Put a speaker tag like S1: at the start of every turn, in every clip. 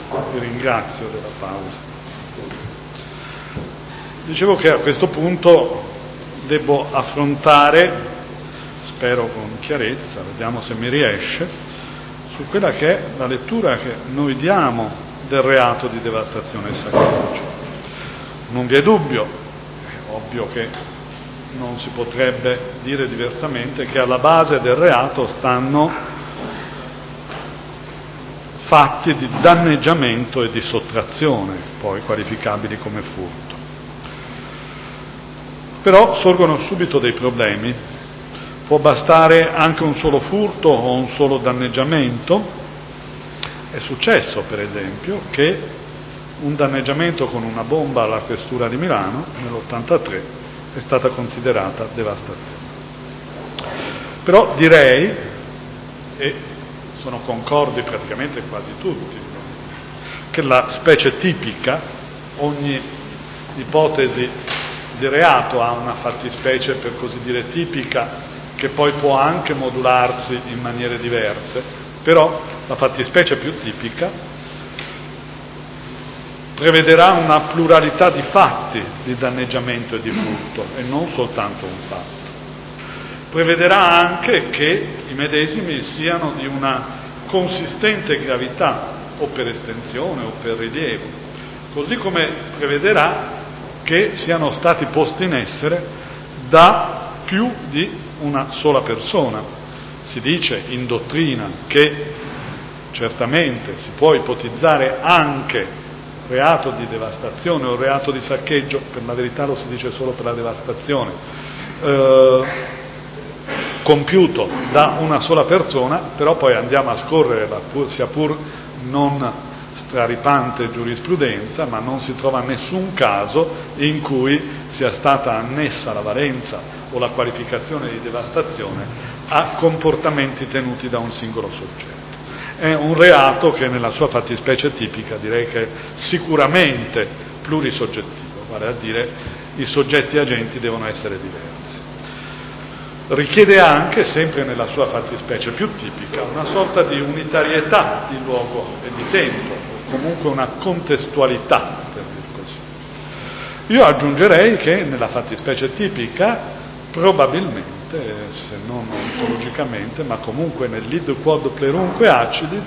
S1: vi ringrazio della pausa. Dicevo che a questo punto devo affrontare, spero con chiarezza, vediamo se mi riesce, su quella che è la lettura che noi diamo del reato di devastazione e saccheggio. Non vi è dubbio, è ovvio che non si potrebbe dire diversamente, che alla base del reato stanno fatti di danneggiamento e di sottrazione, poi qualificabili come furto. Però sorgono subito dei problemi. Può bastare anche un solo furto o un solo danneggiamento? È successo, per esempio, che un danneggiamento con una bomba alla questura di Milano nell'83 è stata considerata devastazione. Però direi, e sono concordi praticamente quasi tutti, che la specie tipica, ogni ipotesi di reato ha una fattispecie per così dire tipica che poi può anche modularsi in maniere diverse, però la fattispecie più tipica prevederà una pluralità di fatti di danneggiamento e di furto e non soltanto un fatto. Prevederà anche che i medesimi siano di una consistente gravità o per estensione o per rilievo, così come prevederà che siano stati posti in essere da più di una sola persona. Si dice in dottrina che certamente si può ipotizzare anche reato di devastazione o reato di saccheggio, per la verità lo si dice solo per la devastazione, compiuto da una sola persona, però poi andiamo a scorrere la sia pur non straripante giurisprudenza, ma non si trova nessun caso in cui sia stata annessa la valenza o la qualificazione di devastazione a comportamenti tenuti da un singolo soggetto. È un reato che nella sua fattispecie tipica direi che è sicuramente plurisoggettivo, vale a dire i soggetti agenti devono essere diversi. Richiede anche, sempre nella sua fattispecie più tipica, una sorta di unitarietà di luogo e di tempo, o comunque una contestualità, per dir così. Io aggiungerei che nella fattispecie tipica, probabilmente, se non ontologicamente, ma comunque nell'id quod plerunque accidit,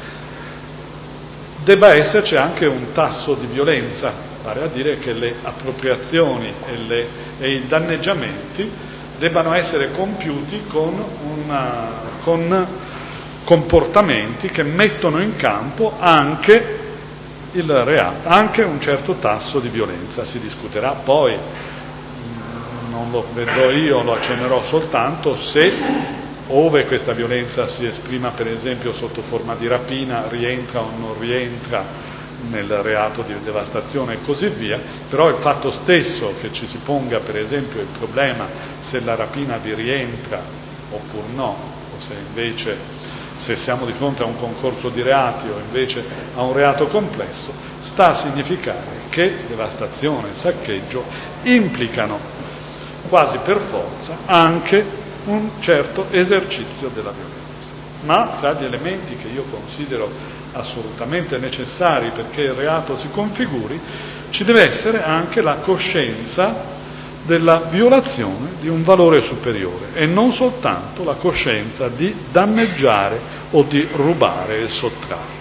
S1: debba esserci anche un tasso di violenza, vale a dire che le appropriazioni e i danneggiamenti debbano essere compiuti con comportamenti che mettono in campo anche il reato, anche un certo tasso di violenza. Si discuterà poi, non lo vedrò io, lo accennerò soltanto, se ove questa violenza si esprima per esempio sotto forma di rapina rientra o non rientra nel reato di devastazione e così via, però il fatto stesso che ci si ponga per esempio il problema se la rapina vi rientra oppure no, o se invece se siamo di fronte a un concorso di reati o invece a un reato complesso, sta a significare che devastazione e saccheggio implicano quasi per forza anche un certo esercizio della violenza. Ma tra gli elementi che io considero assolutamente necessari perché il reato si configuri, ci deve essere anche la coscienza della violazione di un valore superiore e non soltanto la coscienza di danneggiare o di rubare e sottrarre.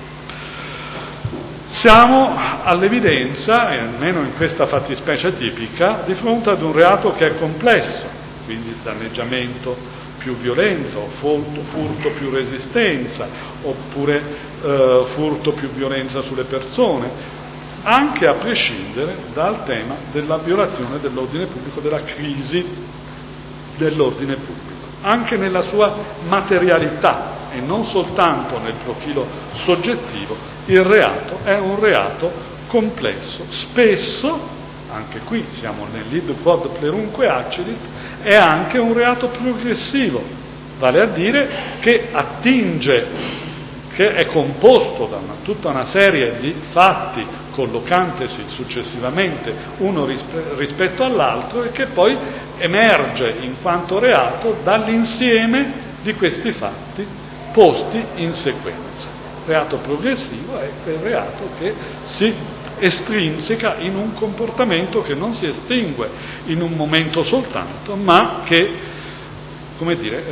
S1: Siamo all'evidenza, e almeno in questa fattispecie tipica, di fronte ad un reato che è complesso, quindi danneggiamento più violenza, o furto più resistenza, oppure furto più violenza sulle persone, anche a prescindere dal tema della violazione dell'ordine pubblico, della crisi dell'ordine pubblico, anche nella sua materialità e non soltanto nel profilo soggettivo. Il reato è un reato complesso, spesso, anche qui siamo nell'id quod plerunque accidit, è anche un reato progressivo, vale a dire che attinge, che è composto da tutta una serie di fatti collocantesi successivamente uno rispetto all'altro e che poi emerge in quanto reato dall'insieme di questi fatti posti in sequenza. reato progressivo è quel reato che si estrinseca in un comportamento che non si estingue in un momento soltanto, ma che, come dire,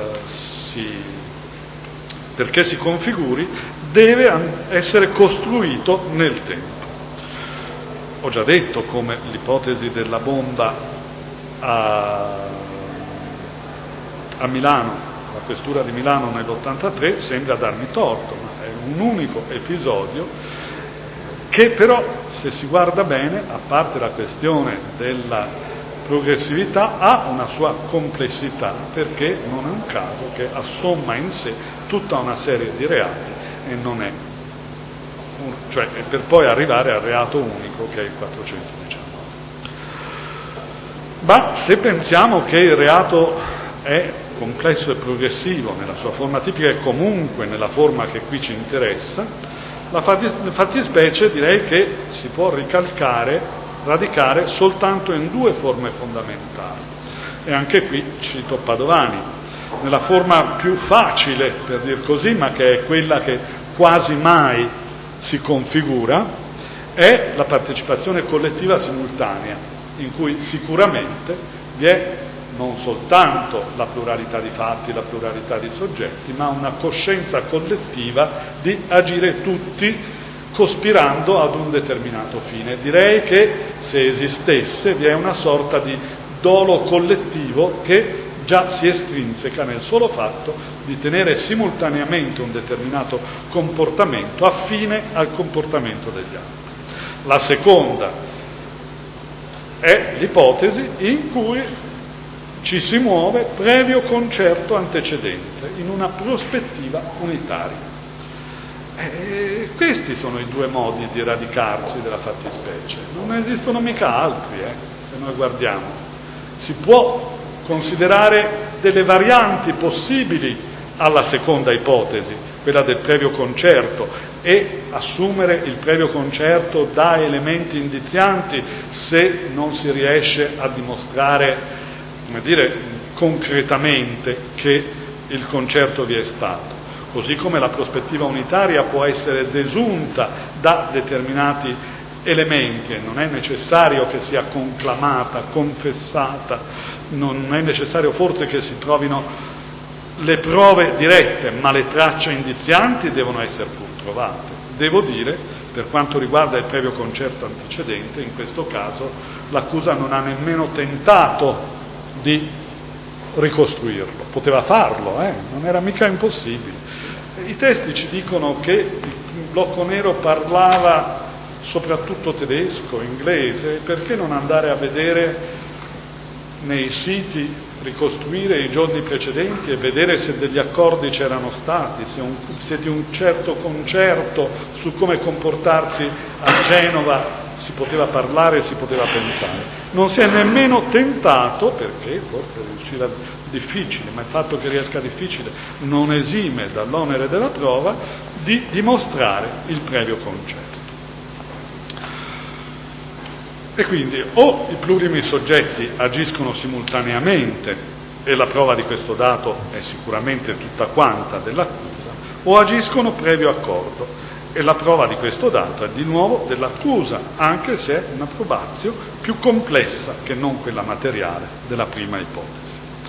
S1: perché si configuri, deve essere costruito nel tempo. Ho già detto come l'ipotesi della bomba a Milano, la questura di Milano nell'83, sembra darmi torto, ma è un unico episodio che però, se si guarda bene, a parte la questione della progressività, ha una sua complessità, perché non è un caso che assomma in sé tutta una serie di reati e non è cioè per poi arrivare al reato unico che è il 419. Ma se pensiamo che il reato è complesso e progressivo nella sua forma tipica e comunque nella forma che qui ci interessa, la fattispecie direi che si può radicare soltanto in due forme fondamentali. E anche qui cito Padovani, nella forma più facile, per dir così, ma che è quella che quasi mai si configura, è la partecipazione collettiva simultanea, in cui sicuramente vi è non soltanto la pluralità di fatti, la pluralità di soggetti, ma una coscienza collettiva di agire tutti cospirando ad un determinato fine. Direi che se esistesse vi è una sorta di dolo collettivo che già si estrinseca nel solo fatto di tenere simultaneamente un determinato comportamento affine al comportamento degli altri. La seconda è l'ipotesi in cui ci si muove previo concerto antecedente, in una prospettiva unitaria. Questi sono i due modi di radicarsi della fattispecie, non esistono mica altri, se noi guardiamo. Si può considerare delle varianti possibili alla seconda ipotesi, quella del previo concerto, e assumere il previo concerto da elementi indizianti se non si riesce a dimostrare, come dire, concretamente che il concerto vi è stato. Così come la prospettiva unitaria può essere desunta da determinati elementi e non è necessario che sia conclamata, confessata, non è necessario forse che si trovino le prove dirette, ma le tracce indizianti devono essere pur trovate. Devo dire, per quanto riguarda il previo concerto antecedente, in questo caso l'accusa non ha nemmeno tentato di ricostruirlo. Poteva farlo, non era mica impossibile. I testi ci dicono che il blocco nero parlava soprattutto tedesco, inglese, perché non andare a vedere nei siti, ricostruire i giorni precedenti e vedere se degli accordi c'erano stati, se di un certo concerto su come comportarsi a Genova si poteva parlare, si poteva pensare. Non si è nemmeno tentato, perché forse riuscirà difficile, ma il fatto che riesca difficile non esime dall'onere della prova, di dimostrare il previo concerto. E quindi o i plurimi soggetti agiscono simultaneamente, e la prova di questo dato è sicuramente tutta quanta dell'accusa, o agiscono previo accordo, e la prova di questo dato è di nuovo dell'accusa, anche se è una probatio più complessa che non quella materiale della prima ipotesi.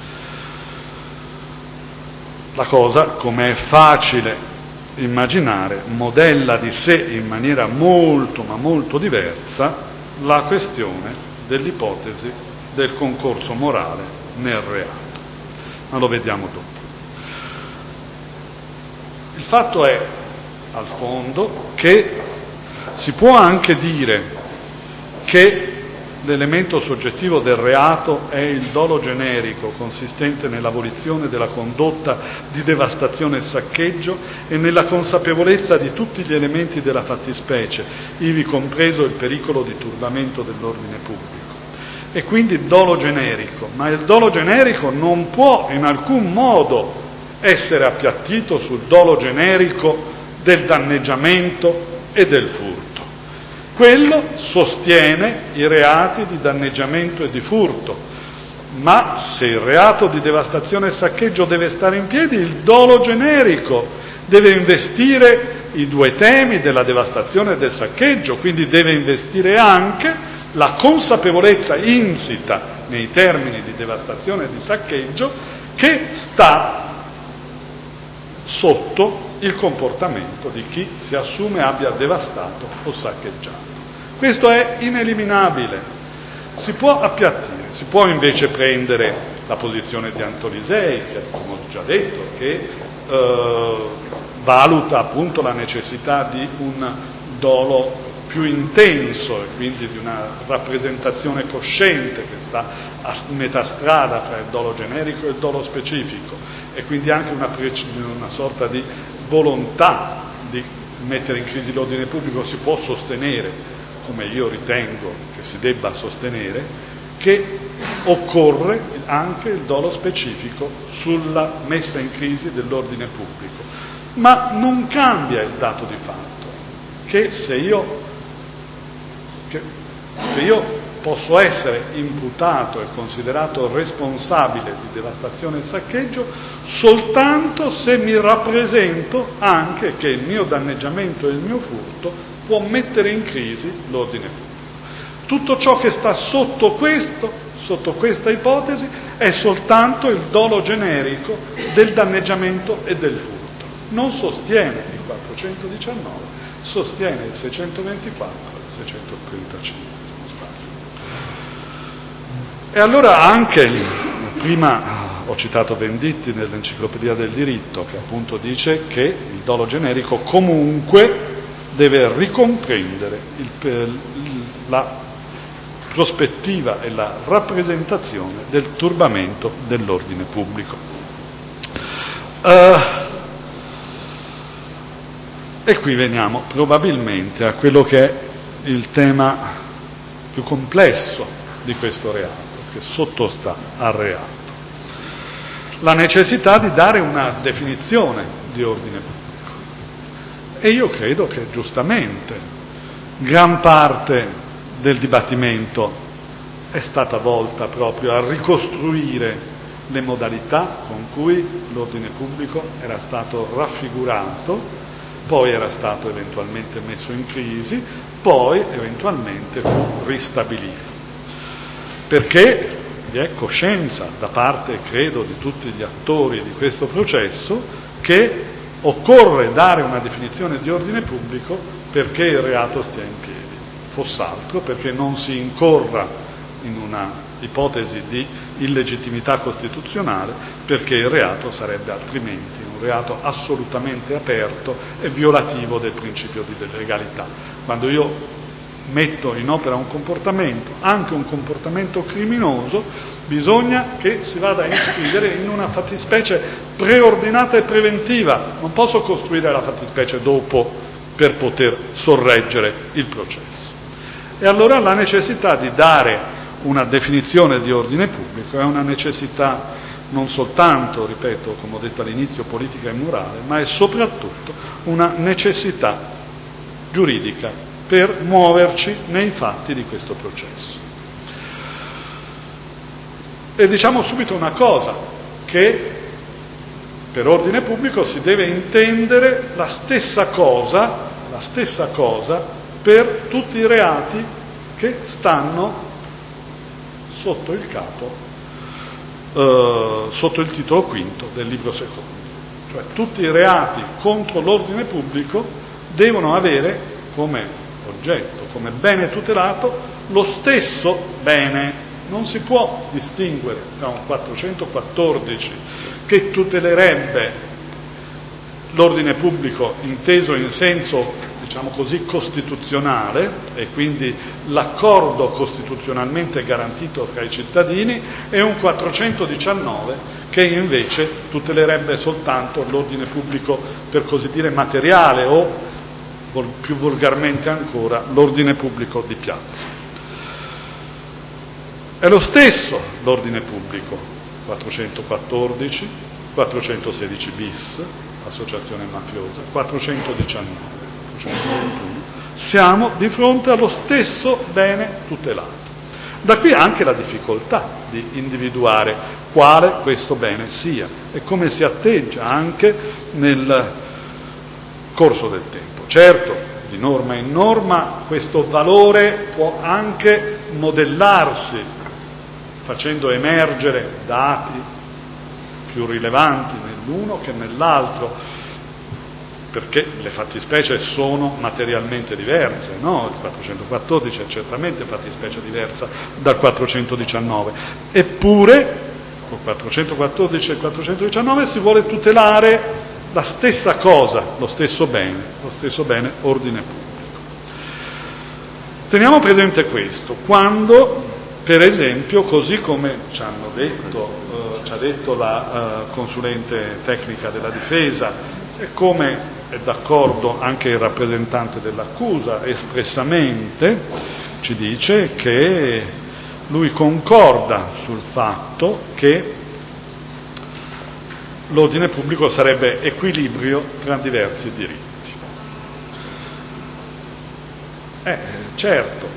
S1: La cosa, come è facile immaginare, modella di sé in maniera molto ma molto diversa la questione dell'ipotesi del concorso morale nel reato. Ma lo vediamo dopo. Il fatto è, al fondo, che si può anche dire che l'elemento soggettivo del reato è il dolo generico consistente nell'abolizione della condotta di devastazione e saccheggio e nella consapevolezza di tutti gli elementi della fattispecie, ivi compreso il pericolo di turbamento dell'ordine pubblico. E quindi il dolo generico, ma il dolo generico non può in alcun modo essere appiattito sul dolo generico del danneggiamento e del furto. Quello sostiene i reati di danneggiamento e di furto, ma se il reato di devastazione e saccheggio deve stare in piedi, il dolo generico deve investire i due temi della devastazione e del saccheggio, quindi deve investire anche la consapevolezza insita nei termini di devastazione e di saccheggio che sta sotto il comportamento di chi si assume abbia devastato o saccheggiato. Questo è ineliminabile. Si può appiattire, si può invece prendere la posizione di Antonisei, che come ho già detto, che valuta appunto la necessità di un dolo più intenso e quindi di una rappresentazione cosciente che sta a metà strada tra il dolo generico e il dolo specifico, e quindi anche una sorta di volontà di mettere in crisi l'ordine pubblico. Si può sostenere, come io ritengo che si debba sostenere, che occorre anche il dolo specifico sulla messa in crisi dell'ordine pubblico, ma non cambia il dato di fatto che se io posso essere imputato e considerato responsabile di devastazione e saccheggio soltanto se mi rappresento anche che il mio danneggiamento e il mio furto può mettere in crisi l'ordine pubblico. Tutto ciò che sta sotto questa ipotesi è soltanto il dolo generico del danneggiamento e del furto. Non sostiene il 419, sostiene il 624 e il 635. E allora anche, prima ho citato Venditti nell'Enciclopedia del diritto, che appunto dice che il dolo generico comunque deve ricomprendere la prospettiva e la rappresentazione del turbamento dell'ordine pubblico. E qui veniamo probabilmente a quello che è il tema più complesso di questo reato, che sottostà al reato. La necessità di dare una definizione di ordine pubblico. E io credo che giustamente gran parte del dibattimento è stata volta proprio a ricostruire le modalità con cui l'ordine pubblico era stato raffigurato, poi era stato eventualmente messo in crisi, poi eventualmente fu ristabilito. Perché vi è coscienza da parte, credo, di tutti gli attori di questo processo che occorre dare una definizione di ordine pubblico perché il reato stia in piedi, foss'altro perché non si incorra in una ipotesi di illegittimità costituzionale, perché il reato sarebbe altrimenti un reato assolutamente aperto e violativo del principio di legalità. Quando io metto in opera un comportamento, anche un comportamento criminoso, bisogna che si vada a iscrivere in una fattispecie preordinata e preventiva. Non posso costruire la fattispecie dopo per poter sorreggere il processo. E allora la necessità di dare una definizione di ordine pubblico è una necessità non soltanto, ripeto, come ho detto all'inizio, politica e morale, ma è soprattutto una necessità giuridica per muoverci nei fatti di questo processo. E diciamo subito una cosa, che per ordine pubblico si deve intendere la stessa cosa per tutti i reati che stanno sotto il capo, sotto il titolo quinto del libro secondo. Cioè tutti i reati contro l'ordine pubblico devono avere come oggetto, come bene tutelato, lo stesso bene. Non si può distinguere tra un 414 che tutelerebbe l'ordine pubblico inteso in senso, diciamo così, costituzionale, e quindi l'accordo costituzionalmente garantito tra i cittadini, e un 419 che invece tutelerebbe soltanto l'ordine pubblico, per così dire, materiale, o più volgarmente ancora l'ordine pubblico di piazza. È lo stesso l'ordine pubblico, 414, 416 bis, associazione mafiosa, 419, 421, siamo di fronte allo stesso bene tutelato. Da qui anche la difficoltà di individuare quale questo bene sia e come si atteggia anche corso del tempo. Certo, di norma in norma questo valore può anche modellarsi facendo emergere dati più rilevanti nell'uno che nell'altro, perché le fattispecie sono materialmente diverse, no? Il 414 è certamente fattispecie diversa dal 419, eppure con 414 e 419 si vuole tutelare la stessa cosa, lo stesso bene ordine pubblico. Teniamo presente questo quando, per esempio, così come ci ha detto la consulente tecnica della difesa e come è d'accordo anche il rappresentante dell'accusa espressamente, ci dice che lui concorda sul fatto che l'ordine pubblico sarebbe equilibrio tra diversi diritti. Certo,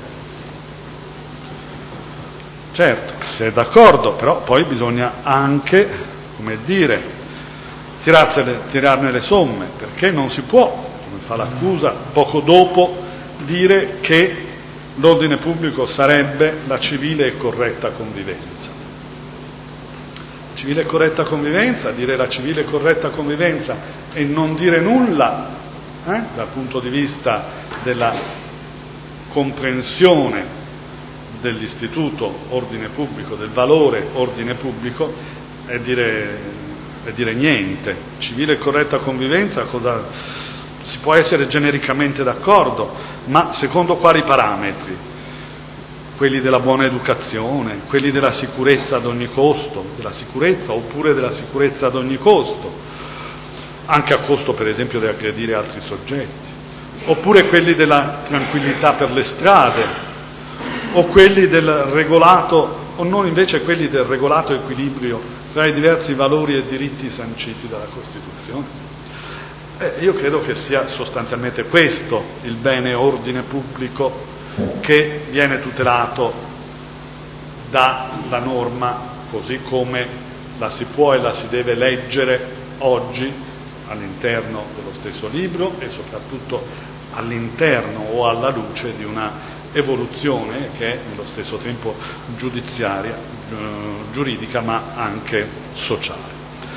S1: si è d'accordo, però poi bisogna anche, come dire, tirarne le somme, perché non si può, come fa l'accusa, poco dopo dire che l'ordine pubblico sarebbe la civile e corretta convivenza. Civile e corretta convivenza, dire la civile e corretta convivenza e non dire nulla dal punto di vista della comprensione dell'istituto ordine pubblico, del valore ordine pubblico, è dire niente. Civile e corretta convivenza, si può essere genericamente d'accordo, ma secondo quali parametri? Quelli della buona educazione, quelli della sicurezza ad ogni costo, della sicurezza oppure della sicurezza ad ogni costo, anche a costo per esempio di aggredire altri soggetti, oppure quelli della tranquillità per le strade, o quelli del regolato, o non invece quelli del regolato equilibrio tra i diversi valori e diritti sanciti dalla Costituzione. Io credo che sia sostanzialmente questo il bene ordine pubblico che viene tutelato dalla norma così come la si può e la si deve leggere oggi all'interno dello stesso libro e soprattutto all'interno o alla luce di una evoluzione che è nello stesso tempo giudiziaria, giuridica ma anche sociale.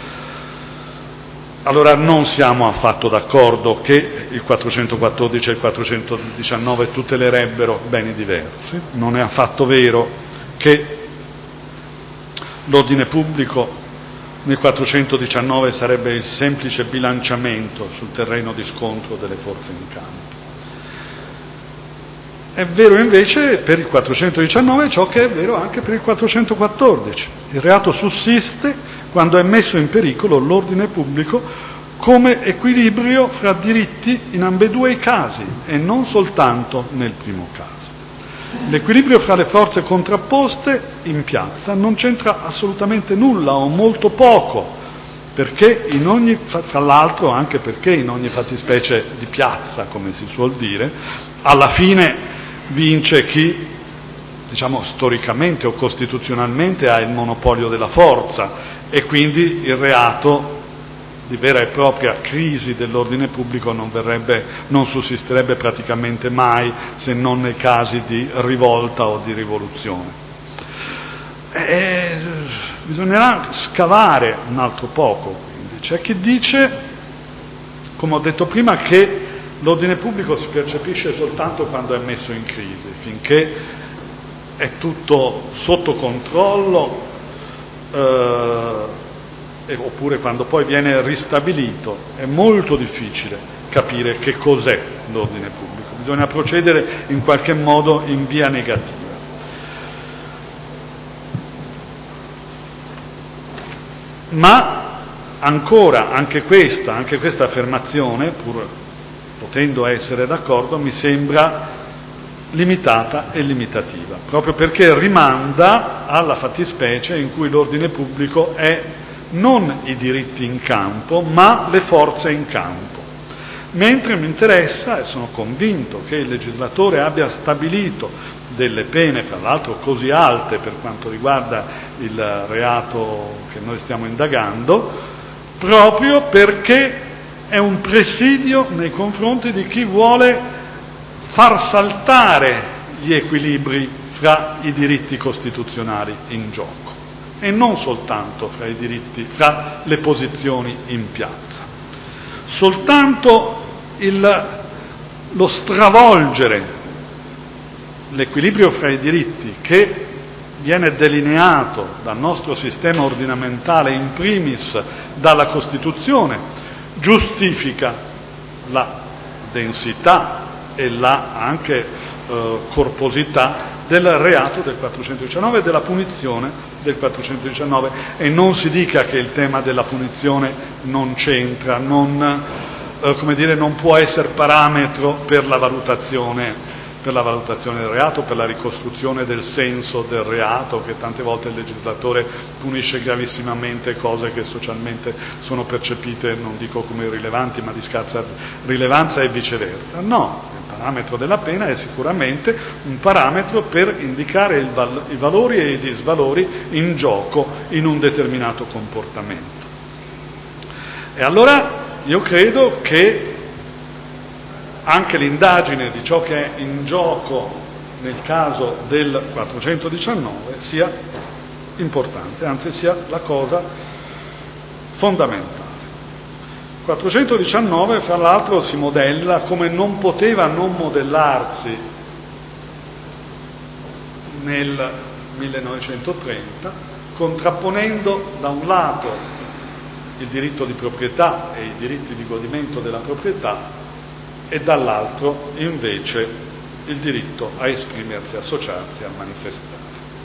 S1: Allora non siamo affatto d'accordo che il 414 e il 419 tutelerebbero beni diversi, non è affatto vero che l'ordine pubblico nel 419 sarebbe il semplice bilanciamento sul terreno di scontro delle forze in campo. È vero invece per il 419 ciò che è vero anche per il 414. Il reato sussiste quando è messo in pericolo l'ordine pubblico come equilibrio fra diritti in ambedue i casi e non soltanto nel primo caso. L'equilibrio fra le forze contrapposte in piazza non c'entra assolutamente nulla o molto poco, perché tra l'altro anche perché in ogni fattispecie di piazza, come si suol dire, alla fine vince chi, diciamo, storicamente o costituzionalmente ha il monopolio della forza e quindi il reato di vera e propria crisi dell'ordine pubblico non sussisterebbe praticamente mai se non nei casi di rivolta o di rivoluzione. Bisognerà scavare un altro poco, quindi. C'è chi dice, come ho detto prima, che l'ordine pubblico si percepisce soltanto quando è messo in crisi, finché è tutto sotto controllo, oppure quando poi viene ristabilito è molto difficile capire che cos'è l'ordine pubblico. Bisogna procedere in qualche modo in via negativa. Ma ancora, anche questa affermazione, pur potendo essere d'accordo, mi sembra limitata e limitativa, proprio perché rimanda alla fattispecie in cui l'ordine pubblico è non i diritti in campo, ma le forze in campo. Mentre mi interessa, e sono convinto che il legislatore abbia stabilito delle pene, tra l'altro così alte per quanto riguarda il reato che noi stiamo indagando, proprio perché è un presidio nei confronti di chi vuole far saltare gli equilibri fra i diritti costituzionali in gioco e non soltanto fra le posizioni in piazza. Soltanto lo stravolgere l'equilibrio fra i diritti che viene delineato dal nostro sistema ordinamentale, in primis dalla Costituzione, giustifica la densità e la anche corposità del reato del 419 e della punizione del 419, e non si dica che il tema della punizione non c'entra, non può essere parametro per la valutazione del reato, per la ricostruzione del senso del reato, che tante volte il legislatore punisce gravissimamente cose che socialmente sono percepite, non dico come irrilevanti, ma di scarsa rilevanza e viceversa. No, il parametro della pena è sicuramente un parametro per indicare i valori e i disvalori in gioco in un determinato comportamento. E allora io credo che anche l'indagine di ciò che è in gioco nel caso del 419 sia importante, anzi sia la cosa fondamentale. 419, fra l'altro, si modella come non poteva non modellarsi nel 1930, contrapponendo da un lato il diritto di proprietà e i diritti di godimento della proprietà e dall'altro invece il diritto a esprimersi, a associarsi, a manifestare.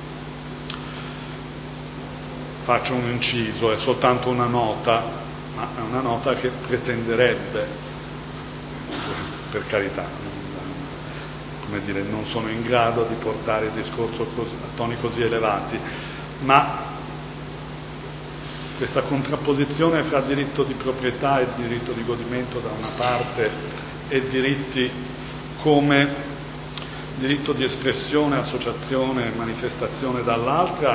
S1: Faccio un inciso, è soltanto una nota, ma è una nota che pretenderebbe, per carità, non sono in grado di portare il discorso a toni così elevati, ma questa contrapposizione fra diritto di proprietà e diritto di godimento da una parte e diritti come diritto di espressione, associazione, manifestazione dall'altra,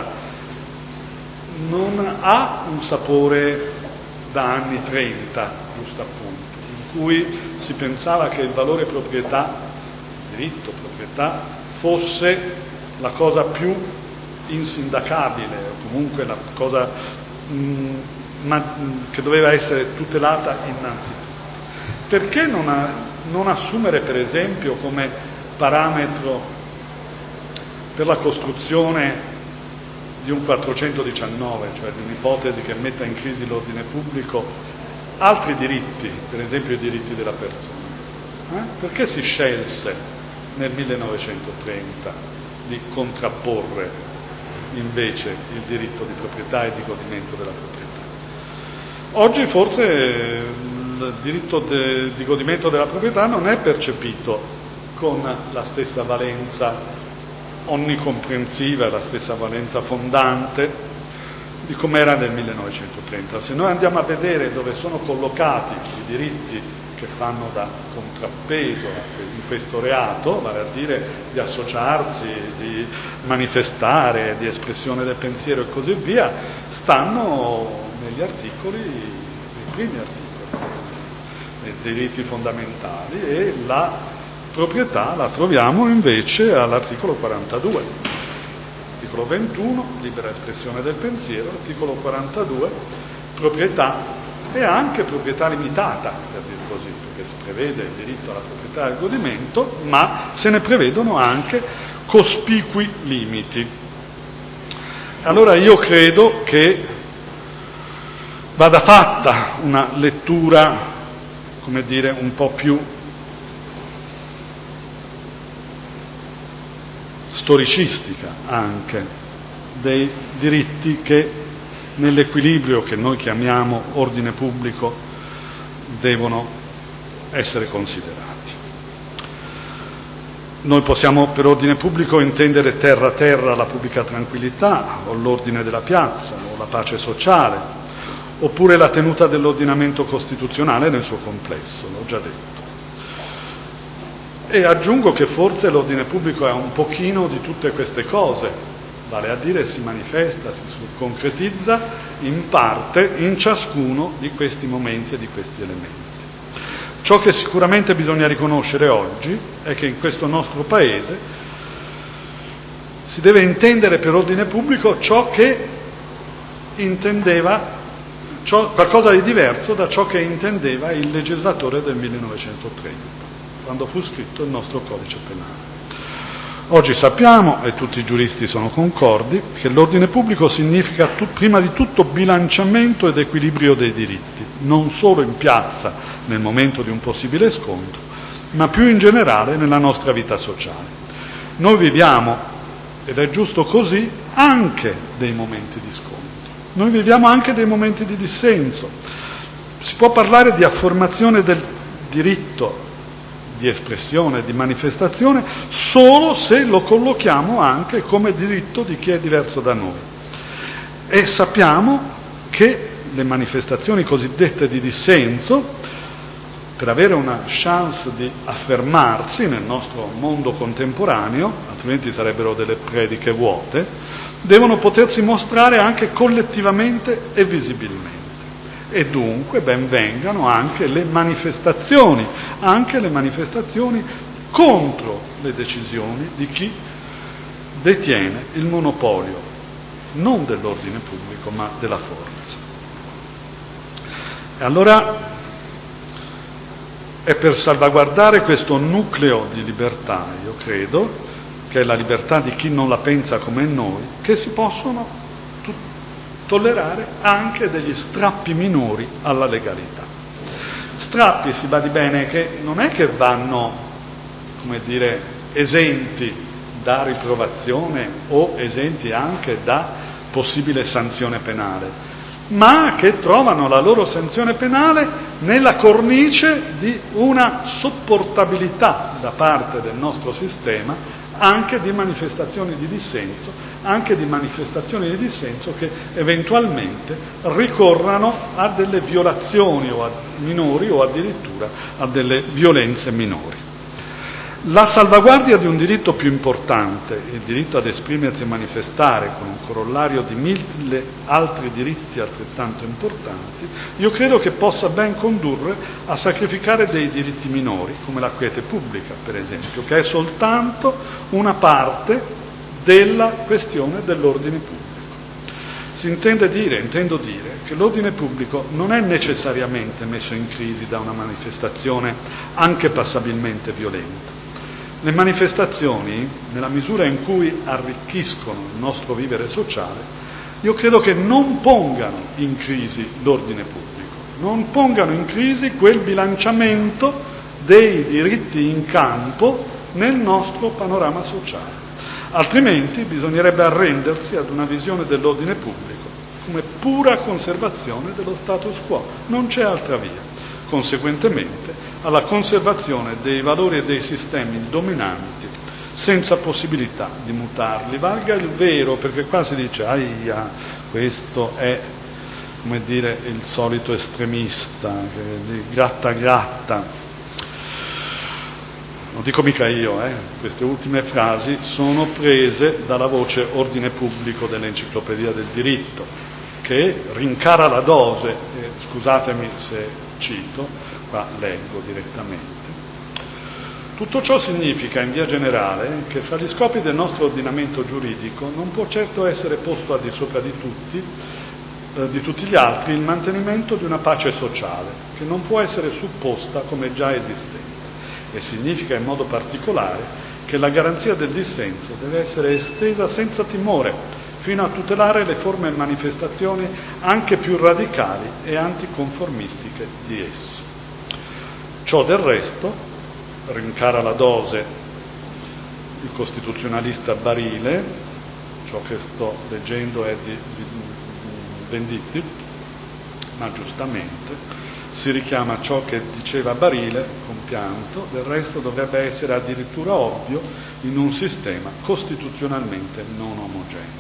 S1: non ha un sapore da anni 30, giusto appunto, in cui si pensava che il valore proprietà, il diritto proprietà, fosse la cosa più insindacabile, o comunque la cosa che doveva essere tutelata innanzitutto. Perché non assumere, per esempio, come parametro per la costruzione di un 419, cioè di un'ipotesi che metta in crisi l'ordine pubblico, altri diritti, per esempio i diritti della persona? Perché si scelse nel 1930 di contrapporre invece il diritto di proprietà e di godimento della proprietà? Oggi forse il diritto di godimento della proprietà non è percepito con la stessa valenza onnicomprensiva, la stessa valenza fondante di com'era nel 1930. Se noi andiamo a vedere dove sono collocati i diritti che fanno da contrappeso in questo reato, vale a dire di associarsi, di manifestare, di espressione del pensiero e così via, stanno negli articoli, nei primi articoli, nei diritti fondamentali, e la proprietà la troviamo invece all'articolo 42. Articolo 21, libera espressione del pensiero, articolo 42, proprietà, e anche proprietà limitata, per dire così, perché si prevede il diritto alla proprietà e al godimento, ma se ne prevedono anche cospicui limiti. Allora io credo che vada fatta una lettura, un po' più storicistica anche dei diritti che nell'equilibrio che noi chiamiamo ordine pubblico devono essere considerati. Noi possiamo per ordine pubblico intendere terra a terra la pubblica tranquillità, o l'ordine della piazza, o la pace sociale, oppure la tenuta dell'ordinamento costituzionale nel suo complesso, l'ho già detto. E aggiungo che forse l'ordine pubblico è un pochino di tutte queste cose, vale a dire si manifesta, si concretizza in parte in ciascuno di questi momenti e di questi elementi. Ciò che sicuramente bisogna riconoscere oggi è che in questo nostro Paese si deve intendere per ordine pubblico ciò che intendeva, qualcosa di diverso da ciò che intendeva il legislatore del 1930, quando fu scritto il nostro codice penale. Oggi sappiamo, e tutti i giuristi sono concordi, che l'ordine pubblico significa prima di tutto bilanciamento ed equilibrio dei diritti, non solo in piazza nel momento di un possibile scontro, ma più in generale nella nostra vita sociale. Noi viviamo, ed è giusto così, anche dei momenti di scontro. Noi viviamo anche dei momenti di dissenso. Si può parlare di affermazione del diritto di espressione, di manifestazione, solo se lo collochiamo anche come diritto di chi è diverso da noi. E sappiamo che le manifestazioni cosiddette di dissenso, per avere una chance di affermarsi nel nostro mondo contemporaneo, altrimenti sarebbero delle prediche vuote, devono potersi mostrare anche collettivamente e visibilmente. E dunque ben vengano anche le manifestazioni contro le decisioni di chi detiene il monopolio non dell'ordine pubblico ma della forza. E allora è per salvaguardare questo nucleo di libertà, io credo, che è la libertà di chi non la pensa come noi, che si possono tollerare anche degli strappi minori alla legalità. Strappi, si badi bene, che non è che vanno, come dire, esenti da riprovazione o esenti anche da possibile sanzione penale, ma che trovano la loro sanzione penale nella cornice di una sopportabilità da parte del nostro sistema anche di manifestazioni di dissenso, che eventualmente ricorrano a delle violazioni o a minori o addirittura a delle violenze minori. La salvaguardia di un diritto più importante, il diritto ad esprimersi e manifestare, con un corollario di 1000 altri diritti altrettanto importanti, io credo che possa ben condurre a sacrificare dei diritti minori, come la quiete pubblica, per esempio, che è soltanto una parte della questione dell'ordine pubblico. Intendo dire che l'ordine pubblico non è necessariamente messo in crisi da una manifestazione anche passabilmente violenta. Le manifestazioni, nella misura in cui arricchiscono il nostro vivere sociale, io credo che non pongano in crisi l'ordine pubblico, non pongano in crisi quel bilanciamento dei diritti in campo nel nostro panorama sociale. Altrimenti bisognerebbe arrendersi ad una visione dell'ordine pubblico come pura conservazione dello status quo, non c'è altra via. Conseguentemente alla conservazione dei valori e dei sistemi dominanti senza possibilità di mutarli. Valga il vero, perché qua si dice ahia, questo è, come dire, il solito estremista che gratta. Non dico mica io, queste ultime frasi sono prese dalla voce ordine pubblico dell'Enciclopedia del Diritto, che rincara la dose, scusatemi se cito, qua leggo direttamente. Tutto ciò significa, in via generale, che fra gli scopi del nostro ordinamento giuridico non può certo essere posto al di sopra di tutti gli altri il mantenimento di una pace sociale, che non può essere supposta come già esistente, e significa in modo particolare che la garanzia del dissenso deve essere estesa senza timore, fino a tutelare le forme e manifestazioni anche più radicali e anticonformistiche di esso. Ciò del resto, rincara la dose il costituzionalista Barile, ciò che sto leggendo è di Venditti, ma giustamente si richiama ciò che diceva Barile con pianto, del resto dovrebbe essere addirittura ovvio in un sistema costituzionalmente non omogeneo.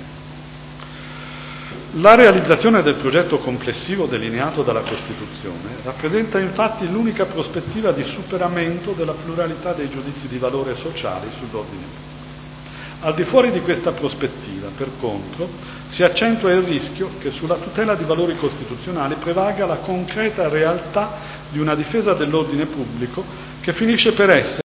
S1: La realizzazione del progetto complessivo delineato dalla Costituzione rappresenta infatti l'unica prospettiva di superamento della pluralità dei giudizi di valore sociali sull'ordine pubblico. Al di fuori di questa prospettiva, per contro, si accentua il rischio che sulla tutela di valori costituzionali prevalga la concreta realtà di una difesa dell'ordine pubblico che finisce per essere